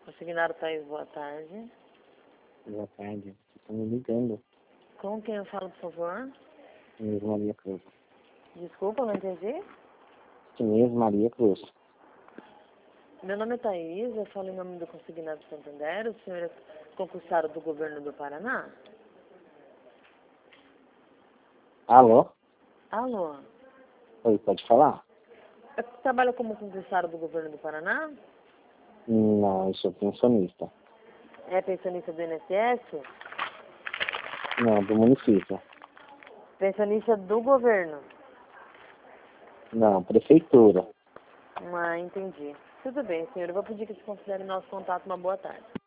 Consignado Thaís, boa tarde. Boa tarde. Estou me ligando. Com quem eu falo, por favor? Inês Maria Cruz. Desculpa, não entendi. Inês Maria Cruz. Meu nome é Thaís, eu falo em nome do Consignado Santander. O senhor é concursado do governo do Paraná? Alô? Alô? Oi, pode falar? Trabalha como concursado do governo do Paraná? Não, eu sou pensionista. É pensionista do INSS? Não, do município. Pensionista do governo? Não, prefeitura. Ah, entendi. Tudo bem, senhor. Eu vou pedir que se considere nosso contato uma boa tarde.